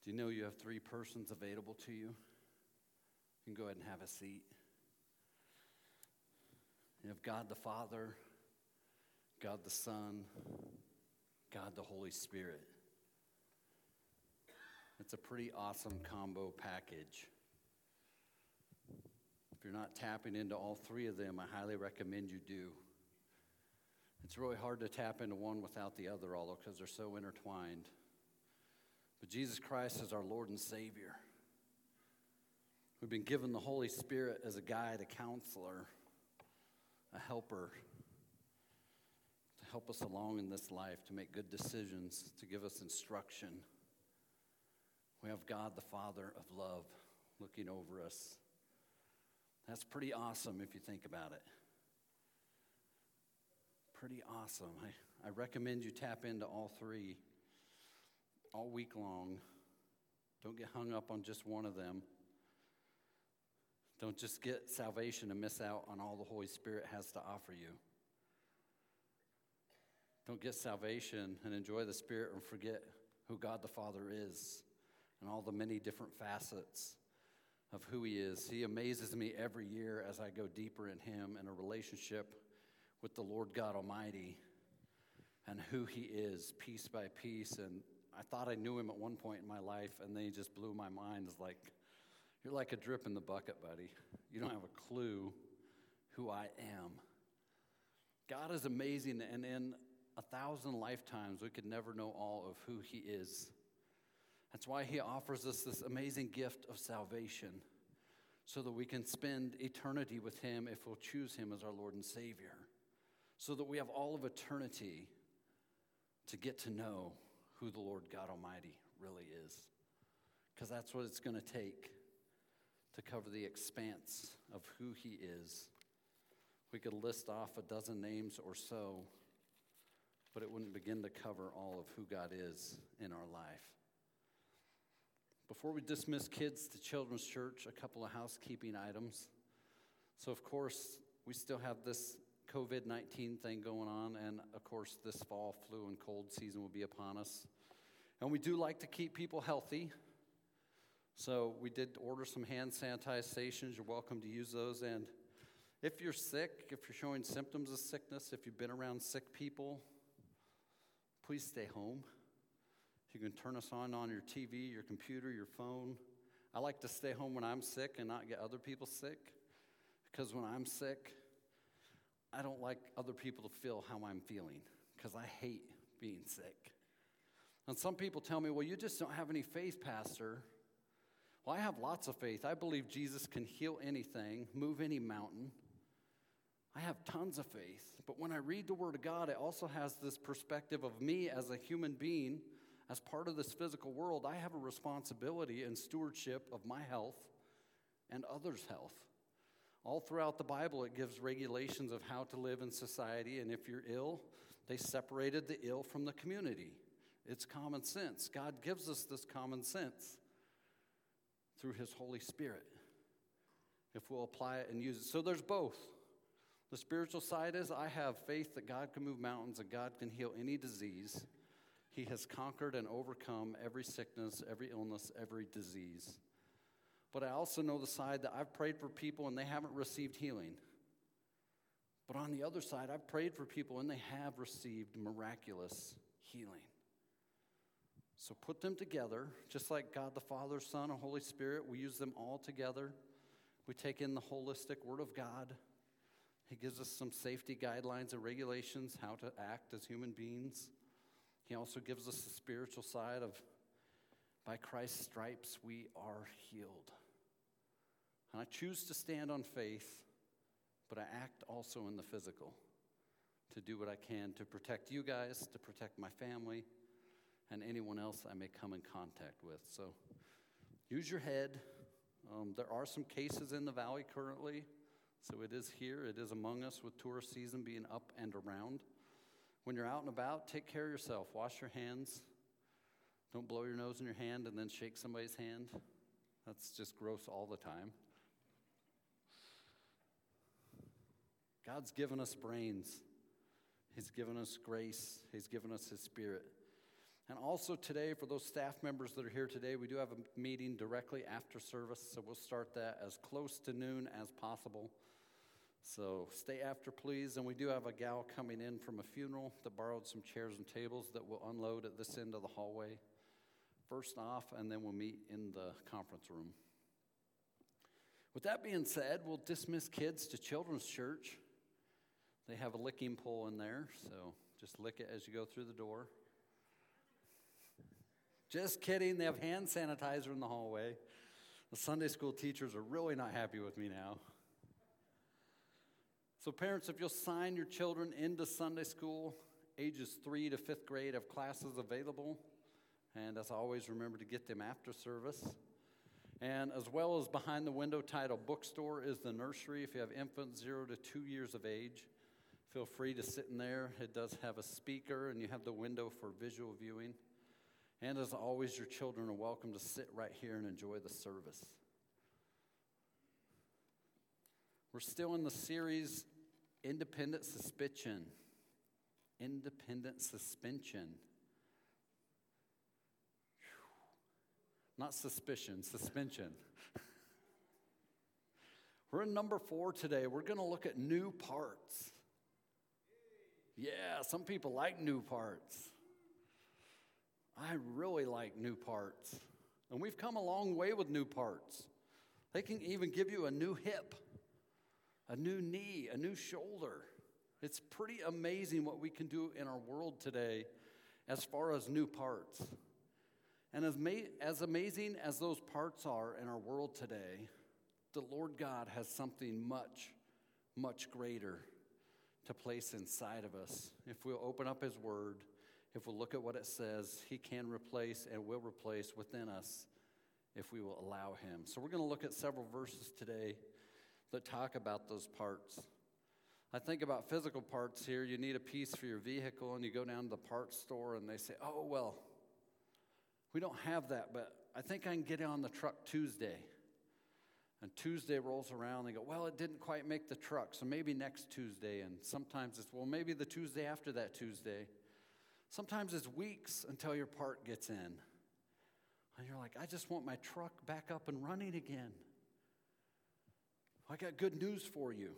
Do you know you have three persons available to you? You can go ahead and have a seat. You have God the Father, God the Son, God the Holy Spirit. It's a pretty awesome combo package. If you're not tapping into all three of them, I highly recommend you do. It's really hard to tap into one without the other, although because they're so intertwined. But Jesus Christ is our Lord and Savior. We've been given the Holy Spirit as a guide, a counselor, a helper, to help us along in this life, to make good decisions, to give us instruction. We have God the Father of love looking over us. That's pretty awesome if you think about it. Pretty awesome. I recommend you tap into all three all week long. Don't get hung up on just one of them. Don't just get salvation and miss out on all the Holy Spirit has to offer you. Don't get salvation and enjoy the Spirit and forget who God the Father is and all the many different facets of who He is. He amazes me every year as I go deeper in Him in a relationship with the Lord God Almighty and who He is piece by piece. And I thought I knew Him at one point in my life, and then He just blew my mind. It's like, you're like a drip in the bucket, buddy. You don't have a clue who I am. God is amazing, and in 1,000 lifetimes, we could never know all of who He is. That's why He offers us this amazing gift of salvation, so that we can spend eternity with Him if we'll choose Him as our Lord and Savior, so that we have all of eternity to get to know who the Lord God Almighty really is. Because that's what it's going to take to cover the expanse of who He is. We could list off a dozen names or so, but it wouldn't begin to cover all of who God is in our life. Before we dismiss kids to Children's Church, a couple of housekeeping items. So, of course, we still have this COVID-19 thing going on, and, of course, this fall flu and cold season will be upon us. And we do like to keep people healthy. So we did order some hand sanitizations. You're welcome to use those. And if you're sick, if you're showing symptoms of sickness, if you've been around sick people, please stay home. You can turn us on your TV, your computer, your phone. I like to stay home when I'm sick and not get other people sick, because when I'm sick, I don't like other people to feel how I'm feeling, because I hate being sick. And some people tell me, well, you just don't have any faith, Pastor. Well, I have lots of faith. I believe Jesus can heal anything, move any mountain. I have tons of faith. But when I read the Word of God, it also has this perspective of me as a human being. As part of this physical world, I have a responsibility and stewardship of my health and others' health. All throughout the Bible, it gives regulations of how to live in society, and if you're ill, they separated the ill from the community. It's common sense. God gives us this common sense through His Holy Spirit, if we'll apply it and use it. So there's both. The spiritual side is I have faith that God can move mountains and God can heal any disease. He has conquered and overcome every sickness, every illness, every disease. But I also know the side that I've prayed for people and they haven't received healing. But on the other side, I've prayed for people and they have received miraculous healing. So put them together, just like God the Father, Son, and Holy Spirit. We use them all together. We take in the holistic Word of God. He gives us some safety guidelines and regulations, how to act as human beings. He also gives us the spiritual side of, by Christ's stripes, we are healed. And I choose to stand on faith, but I act also in the physical to do what I can to protect you guys, to protect my family, and anyone else I may come in contact with. So use your head. There are some cases in the valley currently, so it is here. It is among us with tourist season being up and around. When you're out and about, take care of yourself. Wash your hands. Don't blow your nose in your hand and then shake somebody's hand. That's just gross all the time. God's given us brains. He's given us grace. He's given us His Spirit. And also today, for those staff members that are here today, we do have a meeting directly after service, so we'll start that as close to noon as possible. So stay after, please. And we do have a gal coming in from a funeral that borrowed some chairs and tables that we'll unload at this end of the hallway first off, and then we'll meet in the conference room. With that being said, we'll dismiss kids to Children's Church. They have a licking pole in there, so just lick it as you go through the door. Just kidding, they have hand sanitizer in the hallway. The Sunday school teachers are really not happy with me now. So parents, if you'll sign your children into Sunday school, ages 3 to 5th grade have classes available. And as always, remember to get them after service. And as well as behind the window titled Bookstore is the nursery. If you have infants 0 to 2 years of age, feel free to sit in there. It does have a speaker, and you have the window for visual viewing. And as always, your children are welcome to sit right here and enjoy the service. We're still in the series, Independent Suspension. Independent suspension. Not suspicion, suspension. We're in number 4 today. We're going to look at new parts. Yeah, some people like new parts. I really like new parts. And we've come a long way with new parts. They can even give you a new hip, a new knee, a new shoulder. It's pretty amazing what we can do in our world today as far as new parts. And as amazing as those parts are in our world today, the Lord God has something much, much greater to place inside of us. If we'll open up His Word, if we'll look at what it says, He can replace and will replace within us if we will allow Him. So we're going to look at several verses today that talk about those parts. I think about physical parts here. You need a piece for your vehicle, and you go down to the parts store, and they say, oh, well, we don't have that, but I think I can get it on the truck Tuesday. And Tuesday rolls around, and they go, well, it didn't quite make the truck, so maybe next Tuesday. And sometimes it's, well, maybe the Tuesday after that Tuesday. Sometimes it's weeks until your part gets in. And you're like, I just want my truck back up and running again. I got good news for you.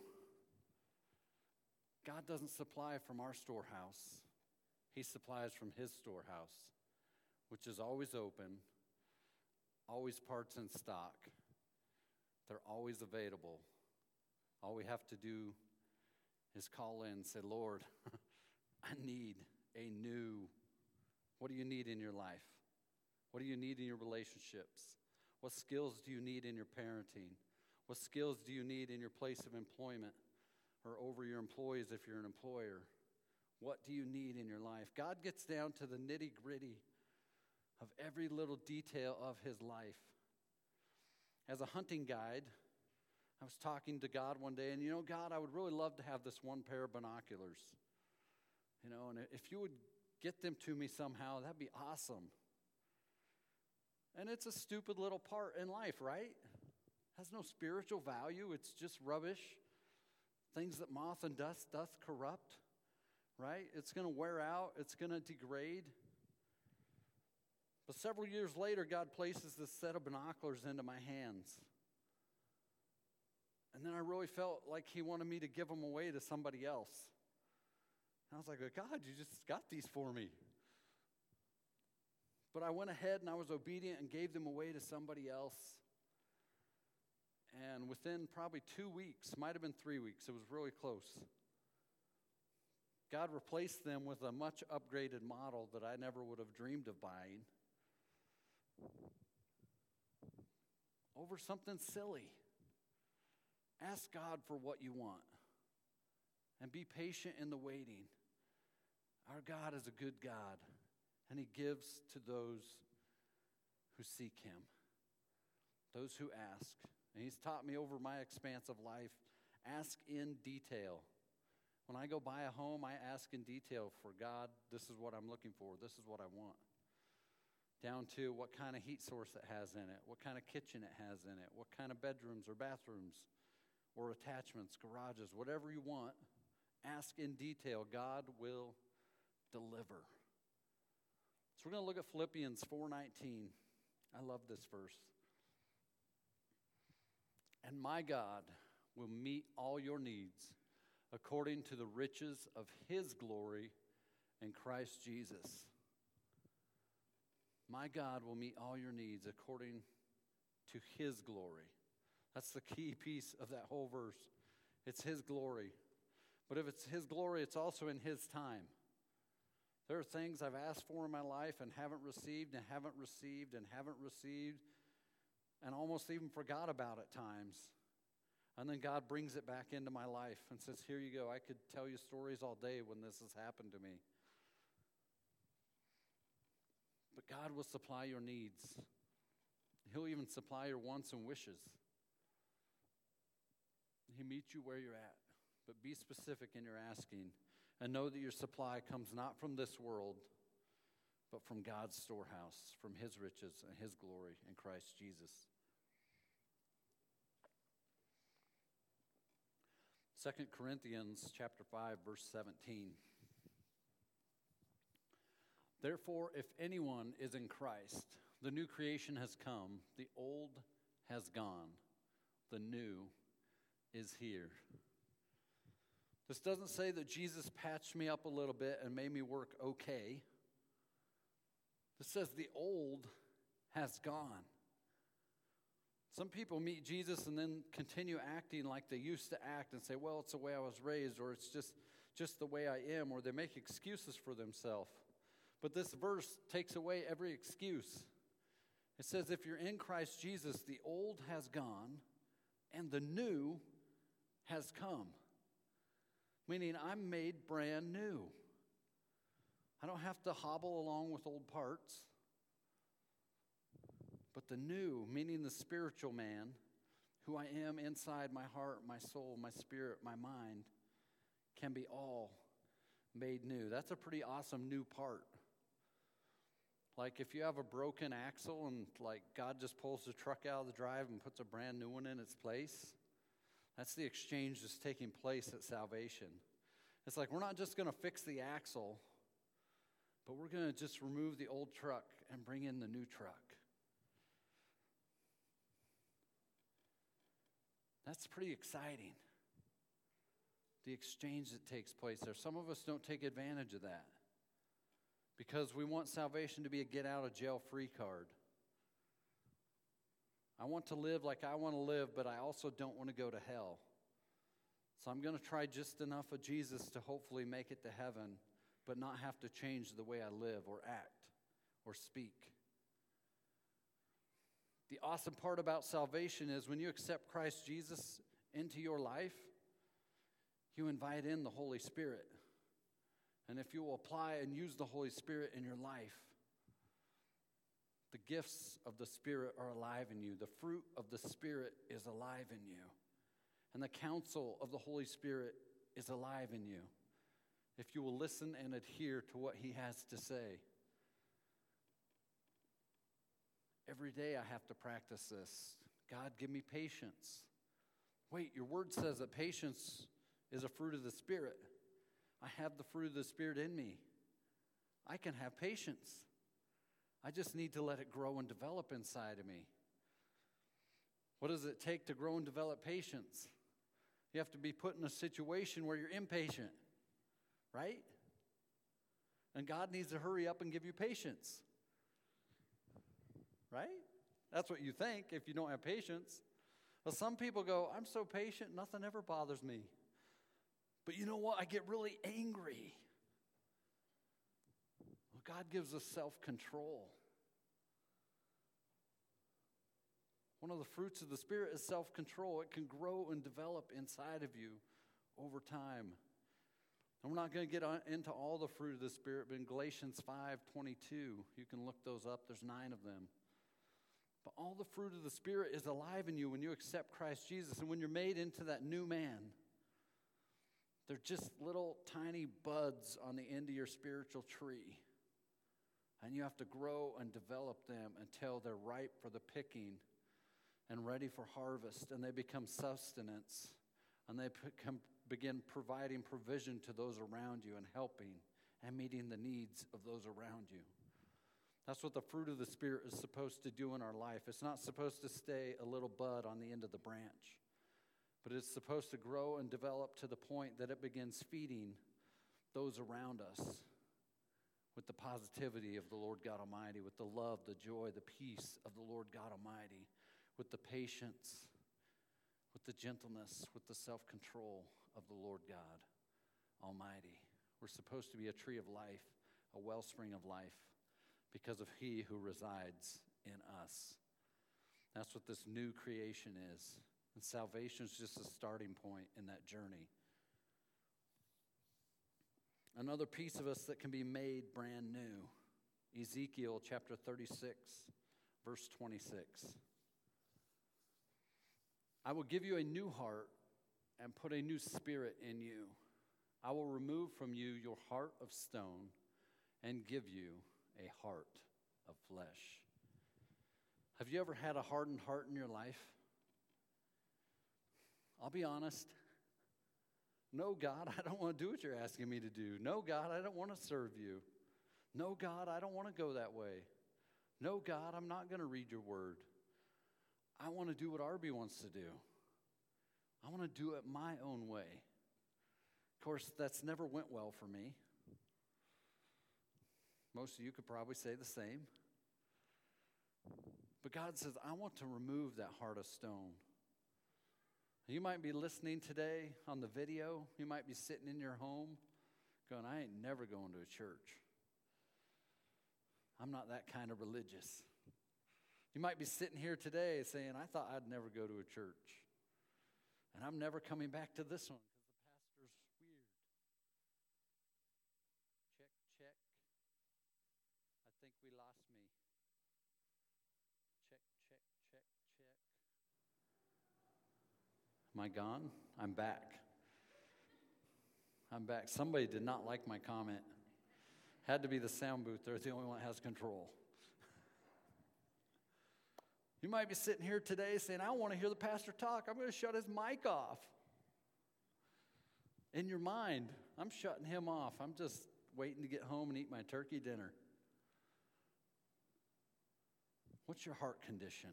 God doesn't supply from our storehouse. He supplies from His storehouse, which is always open, always parts in stock. They're always available. All we have to do is call in and say, Lord, I need a new. What do you need in your life? What do you need in your relationships? What skills do you need in your parenting? What skills do you need in your place of employment or over your employees if you're an employer? What do you need in your life? God gets down to the nitty-gritty of every little detail of His life. As a hunting guide, I was talking to God one day, and God, I would really love to have this one pair of binoculars. And if you would get them to me somehow, that'd be awesome. And it's a stupid little part in life, right? Has no spiritual value. It's just rubbish. Things that moth and dust doth corrupt, right? It's going to wear out. It's going to degrade. But several years later, God places this set of binoculars into my hands. And then I really felt like He wanted me to give them away to somebody else. And I was like, God, you just got these for me. But I went ahead and I was obedient and gave them away to somebody else. And within probably 2 weeks, might have been 3 weeks, it was really close, God replaced them with a much upgraded model that I never would have dreamed of buying over something silly. Ask God for what you want and be patient in the waiting. Our God is a good God, and He gives to those who seek Him, those who ask. And He's taught me over my expanse of life, ask in detail. When I go buy a home, I ask in detail for God, this is what I'm looking for, this is what I want. Down to what kind of heat source it has in it, what kind of kitchen it has in it, what kind of bedrooms or bathrooms or attachments, garages, whatever you want, ask in detail. God will deliver. It's So we're going to look at Philippians 4:19. I love this verse. And my God will meet all your needs according to the riches of his glory in Christ Jesus. My God will meet all your needs according to his glory. That's the key piece of that whole verse. It's his glory. But if it's his glory, it's also in his time. There are things I've asked for in my life and haven't received and haven't received and haven't received and almost even forgot about at times. And then God brings it back into my life and says, here you go. I could tell you stories all day when this has happened to me. But God will supply your needs. He'll even supply your wants and wishes. He meets you where you're at. But be specific in your asking. And know that your supply comes not from this world, but from God's storehouse, from his riches and his glory in Christ Jesus. 2 Corinthians chapter 5, verse 17. Therefore, if anyone is in Christ, the new creation has come, the old has gone, the new is here. This doesn't say that Jesus patched me up a little bit and made me work okay. This says the old has gone. Some people meet Jesus and then continue acting like they used to act and say, well, it's the way I was raised, or it's just the way I am, or they make excuses for themselves. But this verse takes away every excuse. It says if you're in Christ Jesus, the old has gone and the new has come. Meaning I'm made brand new. I don't have to hobble along with old parts. But the new, meaning the spiritual man, who I am inside my heart, my soul, my spirit, my mind, can be all made new. That's a pretty awesome new part. Like if you have a broken axle and like God just pulls the truck out of the drive and puts a brand new one in its place, that's the exchange that's taking place at salvation. It's like we're not just going to fix the axle, but we're going to just remove the old truck and bring in the new truck. That's pretty exciting, the exchange that takes place there. Some of us don't take advantage of that because we want salvation to be a get-out-of-jail-free card. I want to live like I want to live, but I also don't want to go to hell. So I'm going to try just enough of Jesus to hopefully make it to heaven, but not have to change the way I live or act or speak. The awesome part about salvation is when you accept Christ Jesus into your life, you invite in the Holy Spirit. And if you will apply and use the Holy Spirit in your life, the gifts of the Spirit are alive in you. The fruit of the Spirit is alive in you. And the counsel of the Holy Spirit is alive in you. If you will listen and adhere to what he has to say. Every day I have to practice this. God, give me patience. Wait, your word says that patience is a fruit of the Spirit. I have the fruit of the Spirit in me. I can have patience. I just need to let it grow and develop inside of me. What does it take to grow and develop patience? You have to be put in a situation where you're impatient, right? And God needs to hurry up and give you patience. Right? That's what you think if you don't have patience. Well, some people go, I'm so patient, nothing ever bothers me. But you know what? I get really angry. Well, God gives us self-control. One of the fruits of the Spirit is self-control. It can grow and develop inside of you over time. And we're not going to get into all the fruit of the Spirit, but in Galatians 5:22, you can look those up. There's 9 of them. But all the fruit of the Spirit is alive in you when you accept Christ Jesus. And when you're made into that new man, they're just little tiny buds on the end of your spiritual tree. And you have to grow and develop them until they're ripe for the picking and ready for harvest. And they become sustenance. And they begin providing provision to those around you and helping and meeting the needs of those around you. That's what the fruit of the Spirit is supposed to do in our life. It's not supposed to stay a little bud on the end of the branch, but it's supposed to grow and develop to the point that it begins feeding those around us with the positivity of the Lord God Almighty, with the love, the joy, the peace of the Lord God Almighty, with the patience, with the gentleness, with the self-control of the Lord God Almighty. We're supposed to be a tree of life, a wellspring of life, because of He who resides in us. That's what this new creation is. And salvation is just a starting point in that journey. Another piece of us that can be made brand new. Ezekiel chapter 36, verse 26. I will give you a new heart and put a new spirit in you. I will remove from you your heart of stone and give you a heart of flesh. Have you ever had a hardened heart in your life? I'll be honest. No, God, I don't want to do what you're asking me to do. No, God, I don't want to serve you. No, God, I don't want to go that way. No, God, I'm not going to read your word. I want to do what Arby wants to do. I want to do it my own way. Of course, that's never went well for me. Most of you could probably say the same. But God says, I want to remove that heart of stone. You might be listening today on the video. You might be sitting in your home going, I ain't never going to a church. I'm not that kind of religious. You might be sitting here today saying, I thought I'd never go to a church. And I'm never coming back to this one because the pastor's weird. Check, check. I think we lost me. Check, check, check, check. Am I gone? I'm back. I'm back. Somebody did not like my comment. Had to be the sound booth. They're the only one that has control. You might be sitting here today saying, I want to hear the pastor talk. I'm going to shut his mic off. In your mind, I'm shutting him off. I'm just waiting to get home and eat my turkey dinner. What's your heart condition?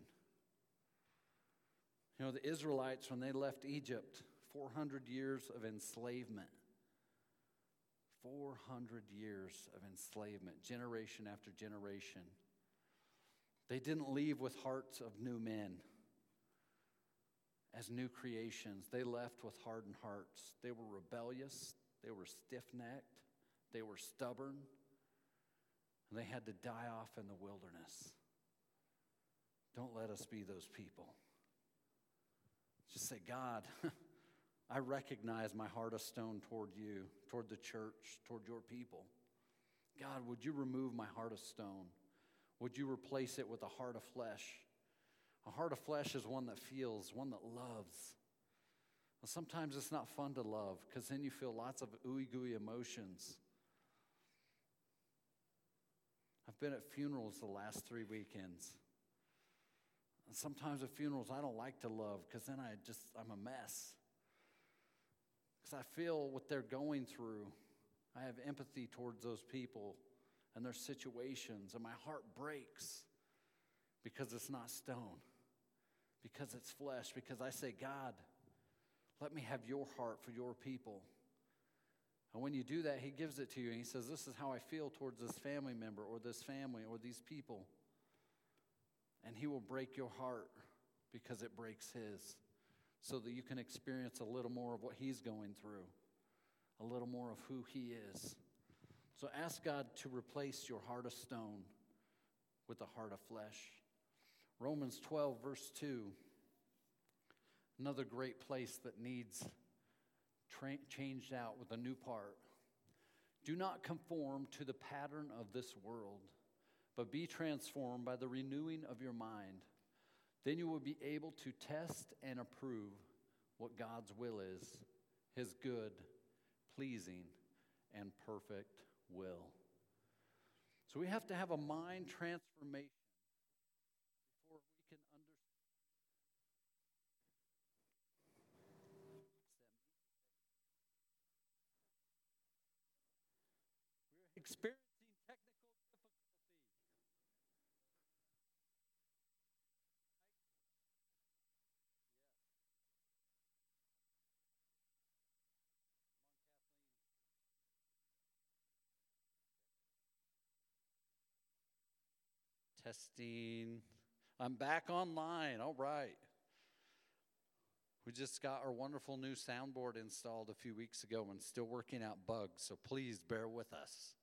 You know, the Israelites, when they left Egypt, 400 years of enslavement. 400 years of enslavement, generation after generation. They didn't leave with hearts of new men as new creations. They left with hardened hearts. They were rebellious. They were stiff-necked. They were stubborn. And they had to die off in the wilderness. Don't let us be those people. Just say, God, I recognize my heart of stone toward you, toward the church, toward your people. God, would you remove my heart of stone? Would you replace it with a heart of flesh? A heart of flesh is one that feels, one that loves. Well, sometimes it's not fun to love because then you feel lots of ooey-gooey emotions. I've been at funerals the last 3 weekends. And sometimes at funerals I don't like to love because then I'm a mess. Because I feel what they're going through. I have empathy towards those people and their situations, and my heart breaks because it's not stone, because it's flesh, because I say, God, let me have your heart for your people. And when you do that, he gives it to you, and he says, this is how I feel towards this family member or this family or these people. And he will break your heart because it breaks his, so that you can experience a little more of what he's going through, a little more of who he is. So ask God to replace your heart of stone with a heart of flesh. Romans 12, verse 2, another great place that needs changed out with a new part. Do not conform to the pattern of this world, but be transformed by the renewing of your mind. Then you will be able to test and approve what God's will is, his good, pleasing, and perfect will. So we have to have a mind transformation before we can understand. We're experiencing technical difficulty. Testing. I'm back online. All right. We just got our wonderful new soundboard installed a few weeks ago and still working out bugs, so please bear with us.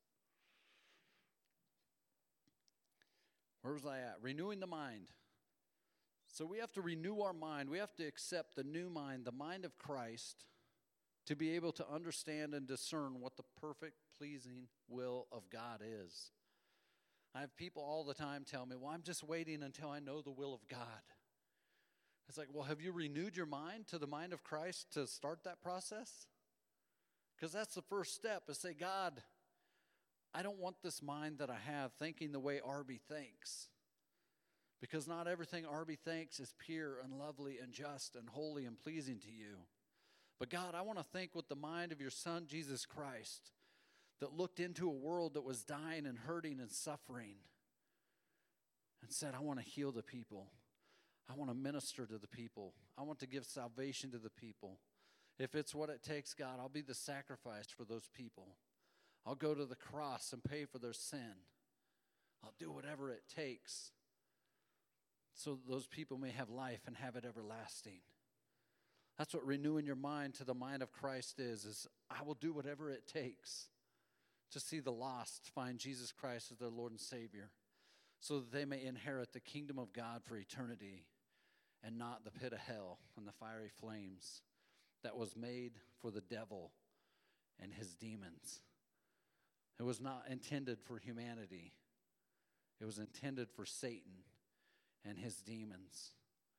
Where was I at? Renewing the mind. So we have to renew our mind. We have to accept the new mind, the mind of Christ, to be able to understand and discern what the perfect, pleasing will of God is. I have people all the time tell me, well, I'm just waiting until I know the will of God. It's like, well, have you renewed your mind to the mind of Christ to start that process? Because that's the first step, is say, God, I don't want this mind that I have thinking the way Arby thinks. Because not everything Arby thinks is pure and lovely and just and holy and pleasing to you. But God, I want to think with the mind of your Son, Jesus Christ, that looked into a world that was dying and hurting and suffering and said, I want to heal the people. I want to minister to the people. I want to give salvation to the people. If it's what it takes, God, I'll be the sacrifice for those people. I'll go to the cross and pay for their sin. I'll do whatever it takes so that those people may have life and have it everlasting. That's what renewing your mind to the mind of Christ is I will do whatever it takes to see the lost find Jesus Christ as their Lord and Savior, so that they may inherit the kingdom of God for eternity and not the pit of hell and the fiery flames that was made for the devil and his demons. It was not intended for humanity. It was intended for Satan and his demons.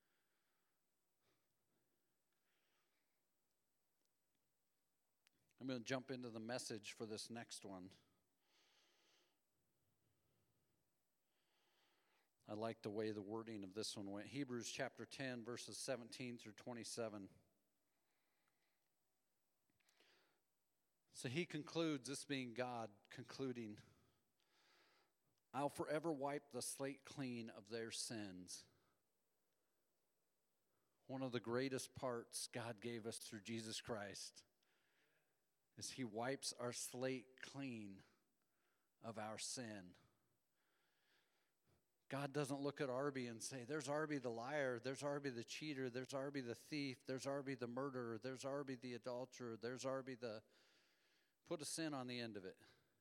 I'm going to jump into the message for this next one. I like the way the wording of this one went. Hebrews chapter 10, verses 17 through 27. So he concludes, this being God concluding, I'll forever wipe the slate clean of their sins. One of the greatest parts God gave us through Jesus Christ is he wipes our slate clean of our sin. God doesn't look at Arby and say, there's Arby the liar, there's Arby the cheater, there's Arby the thief, there's Arby the murderer, there's Arby the adulterer, there's Arby the... Put a sin on the end of it.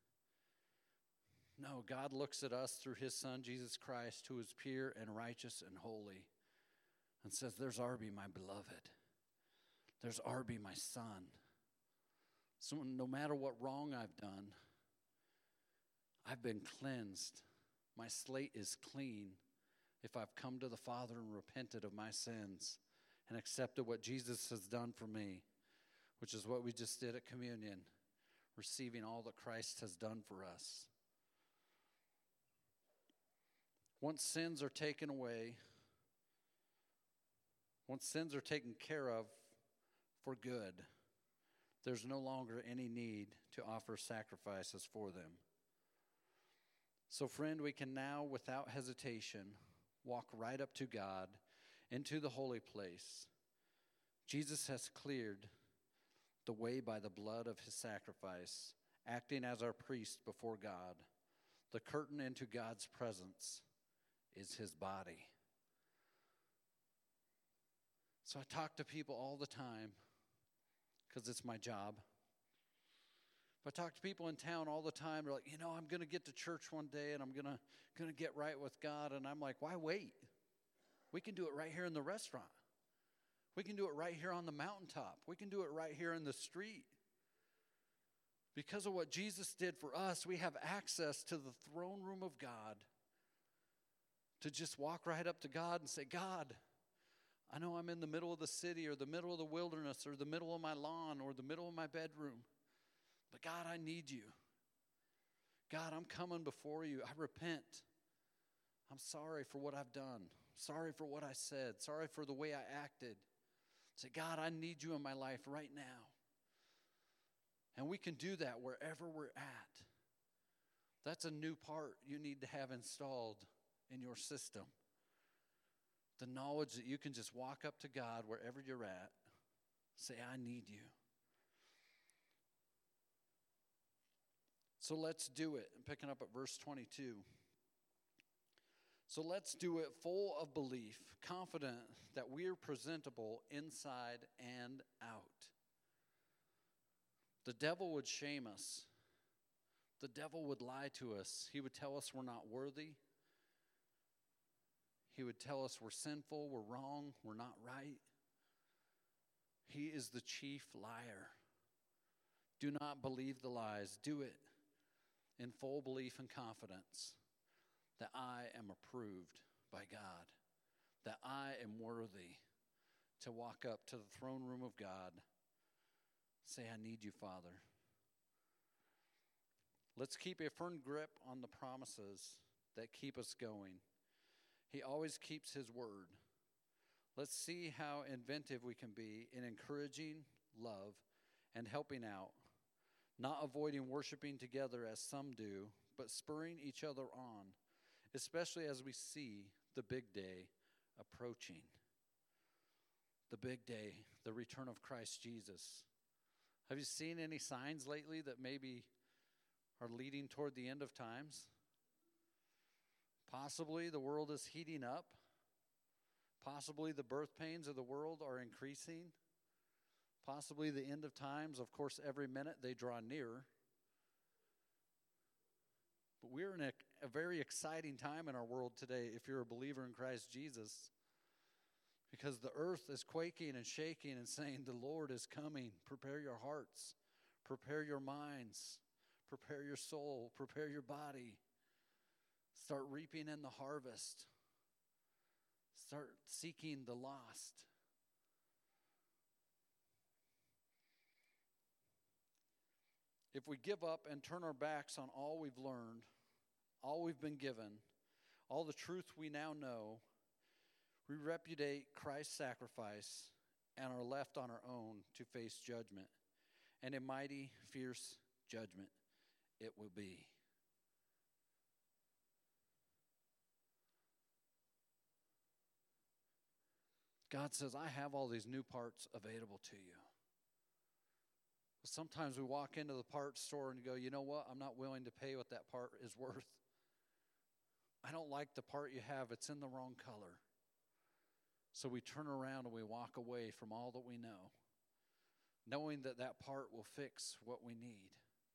No, God looks at us through his Son, Jesus Christ, who is pure and righteous and holy, and says, there's Arby, my beloved. There's Arby, my son. So no matter what wrong I've done, I've been cleansed. My slate is clean if I've come to the Father and repented of my sins and accepted what Jesus has done for me, which is what we just did at communion, receiving all that Christ has done for us. Once sins are taken away, once sins are taken care of for good, there's no longer any need to offer sacrifices for them. So, friend, we can now, without hesitation, walk right up to God into the holy place. Jesus has cleared the way by the blood of his sacrifice, acting as our priest before God. The curtain into God's presence is his body. So I talk to people all the time because it's my job. If I talk to people in town all the time, they're like, I'm going to get to church one day and I'm going to get right with God. And I'm like, why wait? We can do it right here in the restaurant. We can do it right here on the mountaintop. We can do it right here in the street. Because of what Jesus did for us, we have access to the throne room of God to just walk right up to God and say, God, I know I'm in the middle of the city or the middle of the wilderness or the middle of my lawn or the middle of my bedroom. But God, I need you. God, I'm coming before you. I repent. I'm sorry for what I've done. Sorry for what I said. Sorry for the way I acted. Say, God, I need you in my life right now. And we can do that wherever we're at. That's a new part you need to have installed in your system. The knowledge that you can just walk up to God wherever you're at. Say, I need you. So let's do it. I'm picking up at verse 22. So let's do it full of belief, confident that we are presentable inside and out. The devil would shame us. The devil would lie to us. He would tell us we're not worthy. He would tell us we're sinful, we're wrong, we're not right. He is the chief liar. Do not believe the lies. Do it in full belief and confidence that I am approved by God, that I am worthy to walk up to the throne room of God. Say, I need you, Father. Let's keep a firm grip on the promises that keep us going. He always keeps his word. Let's see how inventive we can be in encouraging love and helping out, not avoiding worshiping together as some do, but spurring each other on, especially as we see the big day approaching. The big day, the return of Christ Jesus. Have you seen any signs lately that maybe are leading toward the end of times? Possibly the world is heating up. Possibly the birth pains of the world are increasing. Possibly the end of times. Of course, every minute they draw nearer. But we're in a very exciting time in our world today if you're a believer in Christ Jesus. Because the earth is quaking and shaking and saying, the Lord is coming. Prepare your hearts. Prepare your minds. Prepare your soul. Prepare your body. Start reaping in the harvest. Start seeking the lost. If we give up and turn our backs on all we've learned, all we've been given, all the truth we now know, we repudiate Christ's sacrifice and are left on our own to face judgment. And a mighty, fierce judgment it will be. God says, I have all these new parts available to you. But sometimes we walk into the parts store and go, you know what? I'm not willing to pay what that part is worth. I don't like the part you have. It's in the wrong color. So we turn around and we walk away from all that we know, knowing that that part will fix what we need.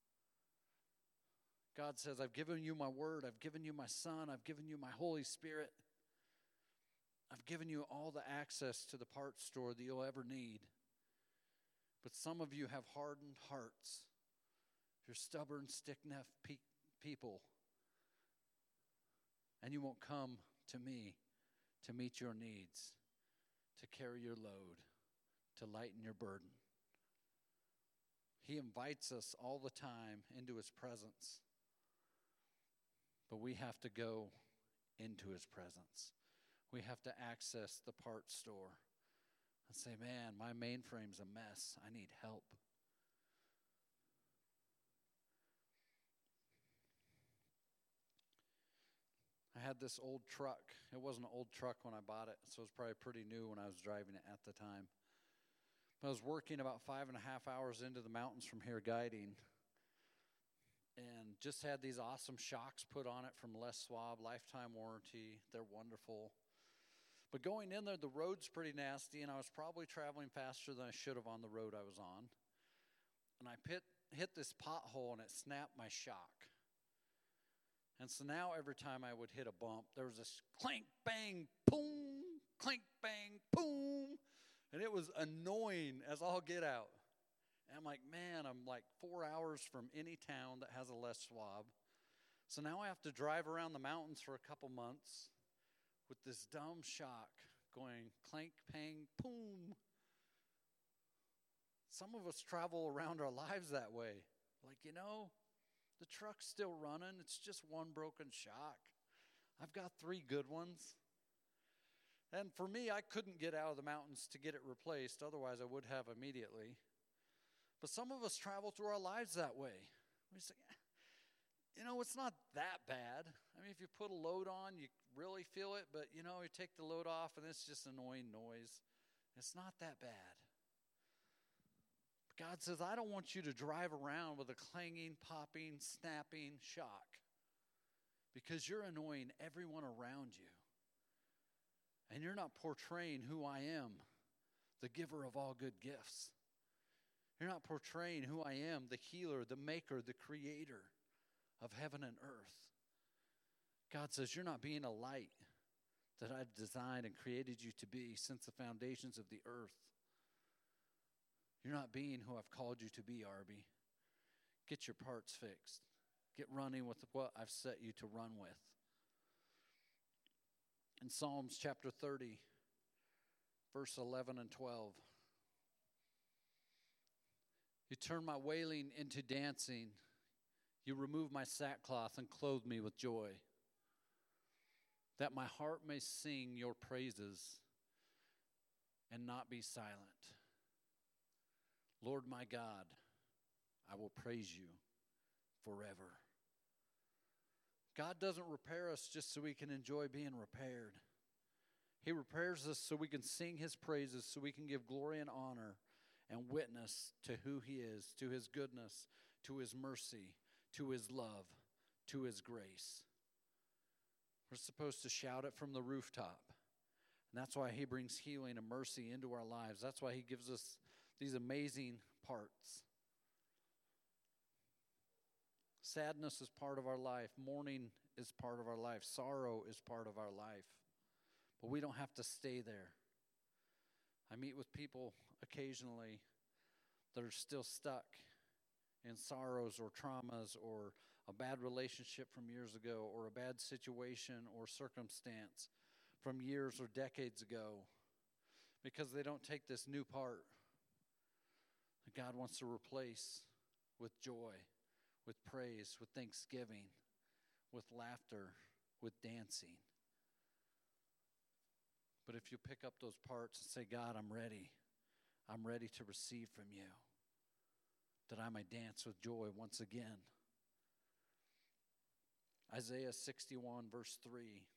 God says, I've given you my word. I've given you my Son. I've given you my Holy Spirit. I've given you all the access to the parts store that you'll ever need. But some of you have hardened hearts. You're stubborn, stiff-necked people. And you won't come to me to meet your needs, to carry your load, to lighten your burden. He invites us all the time into his presence. But we have to go into his presence. We have to access the parts store and say, man, my mainframe's a mess. I need help. I had this old truck. It wasn't an old truck when I bought it, so it was probably pretty new when I was driving it at the time. But I was working about 5.5 hours into the mountains from here guiding, and just had these awesome shocks put on it from Les Schwab, lifetime warranty. They're wonderful. But going in there, the road's pretty nasty, and I was probably traveling faster than I should have on the road I was on. And I hit this pothole, and it snapped my shock. And so now every time I would hit a bump, there was this clink, bang, boom, clink, bang, boom. And it was annoying as all get out. And I'm like, man, I'm like 4 hours from any town that has a Les Schwab. So now I have to drive around the mountains for a couple months with this dumb shock going clank, pang, boom. Some of us travel around our lives that way. Like, the truck's still running. It's just one broken shock. I've got 3 good ones. And for me, I couldn't get out of the mountains to get it replaced. Otherwise, I would have immediately. But some of us travel through our lives that way. We say, it's not that bad. I mean, if you put a load on, you really feel it. But, you take the load off, and it's just annoying noise. It's not that bad. God says, I don't want you to drive around with a clanging, popping, snapping shock, because you're annoying everyone around you. And you're not portraying who I am, the giver of all good gifts. You're not portraying who I am, the healer, the maker, the creator of heaven and earth. God says, you're not being a light that I've designed and created you to be since the foundations of the earth. You're not being who I've called you to be, Arby. Get your parts fixed. Get running with what I've set you to run with. In Psalms chapter 30, verse 11 and 12. You turn my wailing into dancing. You remove my sackcloth and clothe me with joy, that my heart may sing your praises and not be silent. Lord my God, I will praise you forever. God doesn't repair us just so we can enjoy being repaired. He repairs us so we can sing his praises, so we can give glory and honor and witness to who he is, to his goodness, to his mercy, to his love, to his grace. We're supposed to shout it from the rooftop. And that's why he brings healing and mercy into our lives. That's why he gives us these amazing parts. Sadness is part of our life. Mourning is part of our life. Sorrow is part of our life. But we don't have to stay there. I meet with people occasionally that are still stuck in sorrows or traumas or a bad relationship from years ago or a bad situation or circumstance from years or decades ago because they don't take this new part that God wants to replace with joy, with praise, with thanksgiving, with laughter, with dancing. But if you pick up those parts and say, God, I'm ready to receive from you, that I may dance with joy once again. Isaiah 61, verse 3.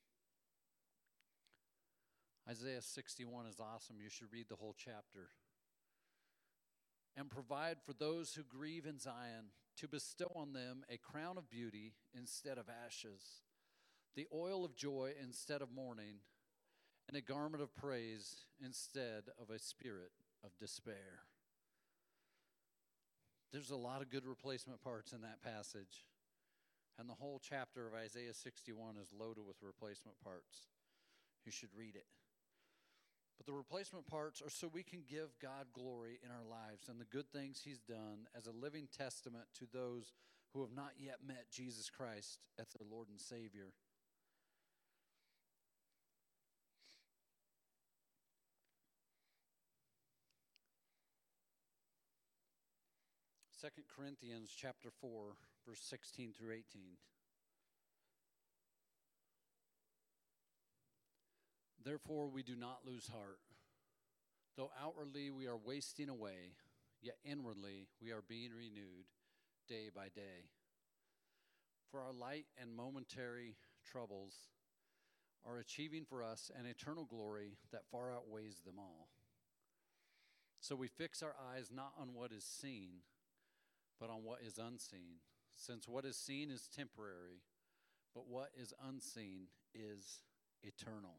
Isaiah 61 is awesome. You should read the whole chapter. And provide for those who grieve in Zion, to bestow on them a crown of beauty instead of ashes, the oil of joy instead of mourning, and a garment of praise instead of a spirit of despair. There's a lot of good replacement parts in that passage. And the whole chapter of Isaiah 61 is loaded with replacement parts. You should read it. But the replacement parts are so we can give God glory in our lives and the good things he's done as a living testament to those who have not yet met Jesus Christ as their Lord and Savior. 2 Corinthians chapter 4, verse 16 through 18. Therefore we do not lose heart. Though outwardly we are wasting away, yet inwardly we are being renewed day by day. For our light and momentary troubles are achieving for us an eternal glory that far outweighs them all. So we fix our eyes not on what is seen, but on what is unseen, since what is seen is temporary, but what is unseen is eternal.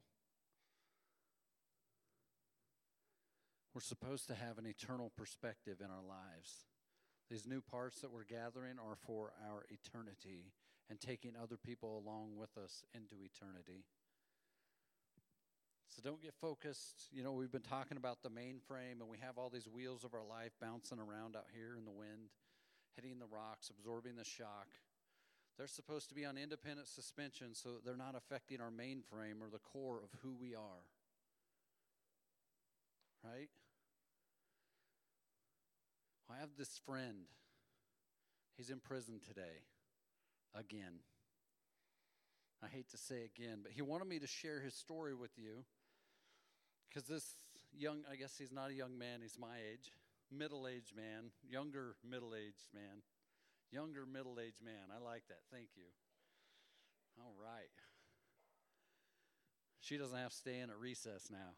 We're supposed to have an eternal perspective in our lives. These new parts that we're gathering are for our eternity and taking other people along with us into eternity. So don't get focused. You know, we've been talking about the mainframe, and we have all these wheels of our life bouncing around out here in the wind, hitting the rocks, absorbing the shock. They're supposed to be on independent suspension so that they're not affecting our mainframe or the core of who we are. Right? I have this friend. He's in prison today. Again. I hate to say again, but he wanted me to share his story with you because this young, I guess he's not a young man, he's my age, middle-aged man, younger middle-aged man. I like that. Thank you. All right. She doesn't have to stay in at recess now.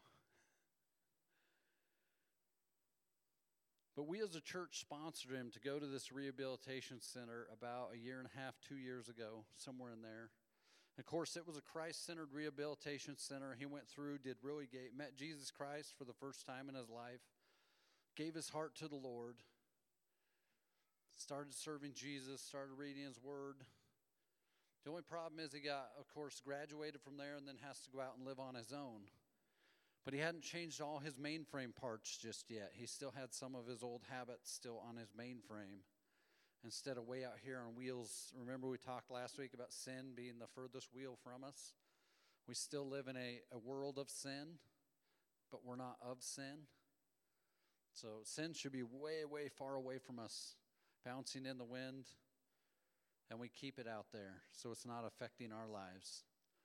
But we as a church sponsored him to go to this rehabilitation center about 1.5 years, 2 years ago, somewhere in there. Of course, it was a Christ-centered rehabilitation center. He went through, did really great, met Jesus Christ for the first time in his life, gave his heart to the Lord, started serving Jesus, started reading his word. The only problem is he got, of course, graduated from there and then has to go out and live on his own. But he hadn't changed all his mainframe parts just yet. He still had some of his old habits still on his mainframe. Instead of way out here on wheels, remember we talked last week about sin being the furthest wheel from us? We still live in a world of sin, but we're not of sin. So sin should be way, way far away from us, bouncing in the wind, and we keep it out there so it's not affecting our lives.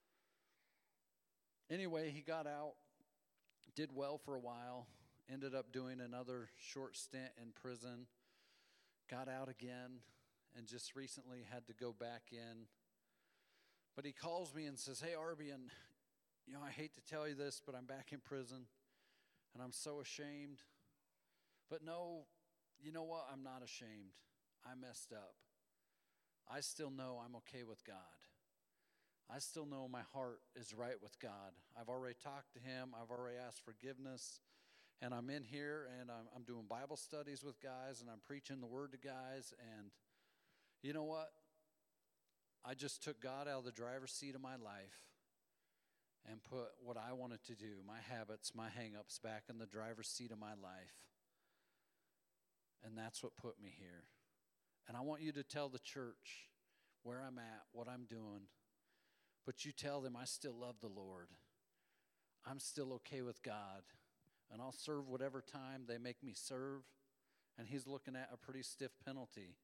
Anyway, he got out, did well for a while, ended up doing another short stint in prison, got out again, and just recently had to go back in. But he calls me and says, "Hey, Arby, and I hate to tell you this, but I'm back in prison, and I'm so ashamed. But no, you know what? I'm not ashamed. I messed up. I still know I'm okay with God. I still know my heart is right with God. I've already talked to him. I've already asked forgiveness. And I'm in here, and I'm doing Bible studies with guys, and I'm preaching the word to guys. And you know what? I just took God out of the driver's seat of my life and put what I wanted to do, my habits, my hang-ups, back in the driver's seat of my life. And that's what put me here. And I want you to tell the church where I'm at, what I'm doing. But you tell them I still love the Lord. I'm still okay with God. And I'll serve whatever time they make me serve. And he's looking at a pretty stiff penalty.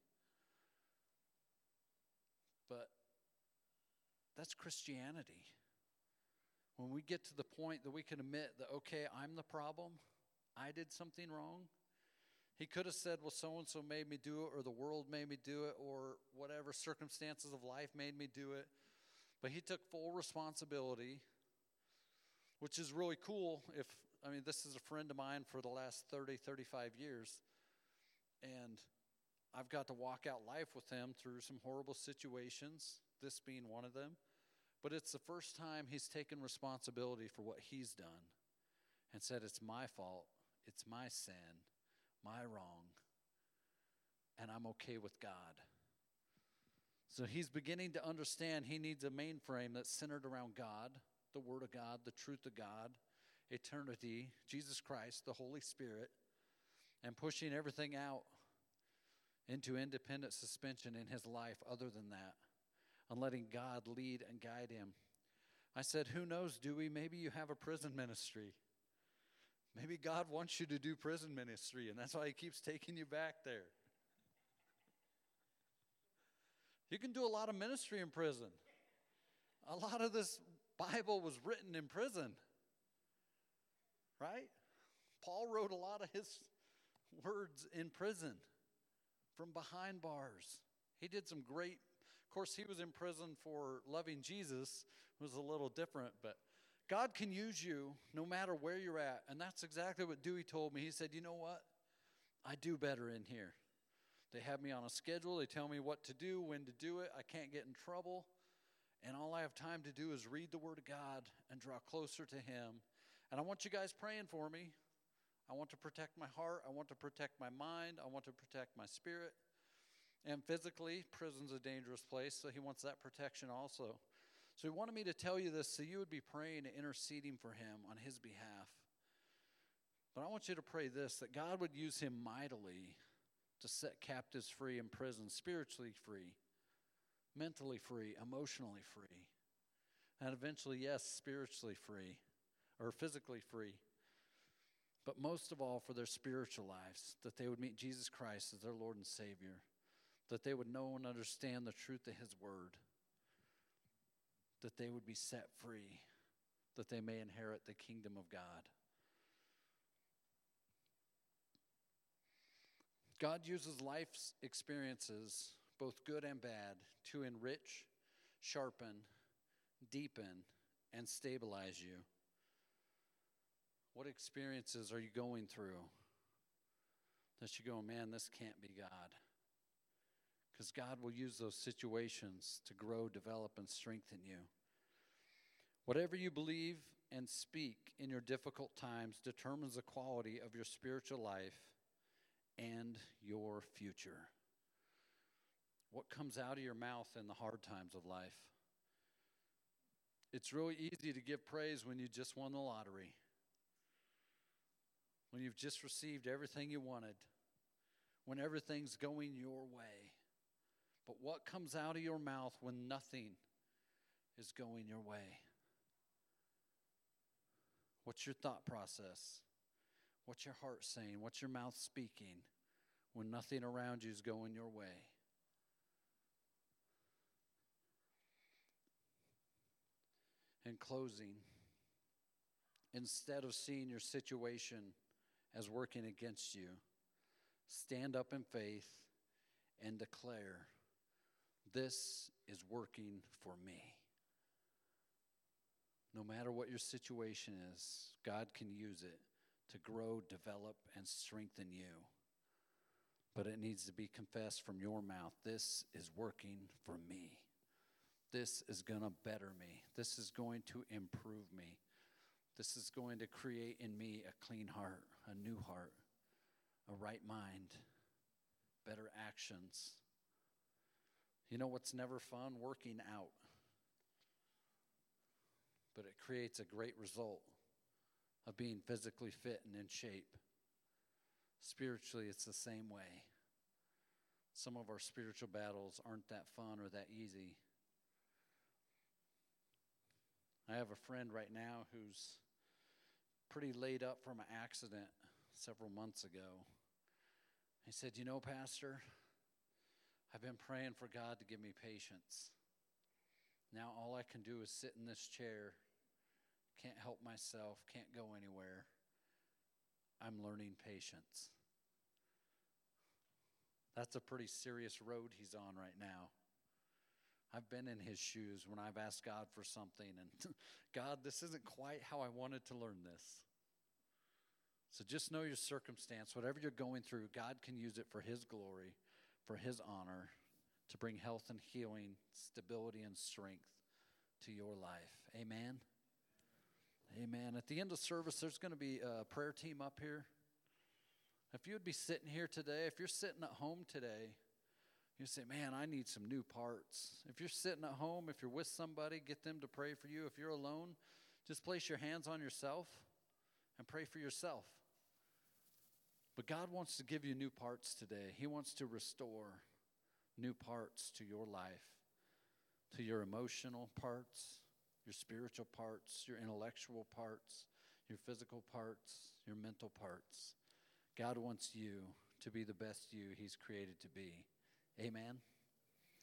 But that's Christianity. When we get to the point that we can admit that, okay, I'm the problem. I did something wrong. He could have said, well, so-and-so made me do it, or the world made me do it, or whatever circumstances of life made me do it. But he took full responsibility, which is really cool. This is a friend of mine for the last 30, 35 years. And I've got to walk out life with him through some horrible situations, this being one of them. But it's the first time he's taken responsibility for what he's done and said, it's my fault, it's my sin, my wrong, and I'm okay with God. So he's beginning to understand he needs a mainframe that's centered around God, the Word of God, the truth of God, eternity, Jesus Christ, the Holy Spirit, and pushing everything out into independent suspension in his life other than that, and letting God lead and guide him. I said, who knows, Dewey, maybe you have a prison ministry. Maybe God wants you to do prison ministry, and that's why he keeps taking you back there. You can do a lot of ministry in prison. A lot of this Bible was written in prison, right? Paul wrote a lot of his words in prison from behind bars. He did some great, of course, he was in prison for loving Jesus. It was a little different, but God can use you no matter where you're at. And that's exactly what Dewey told me. He said, you know what? I do better in here. They have me on a schedule. They tell me what to do, when to do it. I can't get in trouble. And all I have time to do is read the Word of God and draw closer to him. And I want you guys praying for me. I want to protect my heart. I want to protect my mind. I want to protect my spirit. And physically, prison's a dangerous place, so he wants that protection also. So he wanted me to tell you this so you would be praying and interceding for him on his behalf. But I want you to pray this, that God would use him mightily to set captives free in prison, spiritually free, mentally free, emotionally free, and eventually, yes, spiritually free or physically free. But most of all, for their spiritual lives, that they would meet Jesus Christ as their Lord and Savior, that they would know and understand the truth of his word, that they would be set free, that they may inherit the kingdom of God. God uses life's experiences, both good and bad, to enrich, sharpen, deepen, and stabilize you. What experiences are you going through that you go, man, this can't be God? Because God will use those situations to grow, develop, and strengthen you. Whatever you believe and speak in your difficult times determines the quality of your spiritual life and your future. What comes out of your mouth in the hard times of life? It's really easy to give praise when you just won the lottery, when you've just received everything you wanted, when everything's going your way. But what comes out of your mouth when nothing is going your way? What's your thought process? What's your heart saying? What's your mouth speaking when nothing around you is going your way? In closing, instead of seeing your situation as working against you, stand up in faith and declare, this is working for me. No matter what your situation is, God can use it to grow, develop, and strengthen you. But it needs to be confessed from your mouth. This is working for me. This is going to better me. This is going to improve me. This is going to create in me a clean heart, a new heart, a right mind, better actions. You know what's never fun? Working out. But it creates a great result of being physically fit and in shape. Spiritually, it's the same way. Some of our spiritual battles aren't that fun or that easy. I have a friend right now who's pretty laid up from an accident several months ago. He said, you know, Pastor, I've been praying for God to give me patience. Now all I can do is sit in this chair, can't help myself, can't go anywhere. I'm learning patience. That's a pretty serious road he's on right now. I've been in his shoes when I've asked God for something, and God, this isn't quite how I wanted to learn this. So just know your circumstance. Whatever you're going through, God can use it for his glory, for his honor, to bring health and healing, stability and strength to your life. Amen? Amen. At the end of service, there's going to be a prayer team up here. If you would be sitting here today, if you're sitting at home today, you say, man, I need some new parts. If you're sitting at home, if you're with somebody, get them to pray for you. If you're alone, just place your hands on yourself and pray for yourself. But God wants to give you new parts today. He wants to restore new parts to your life, to your emotional parts, your spiritual parts, your intellectual parts, your physical parts, your mental parts. God wants you to be the best you he's created to be. Amen.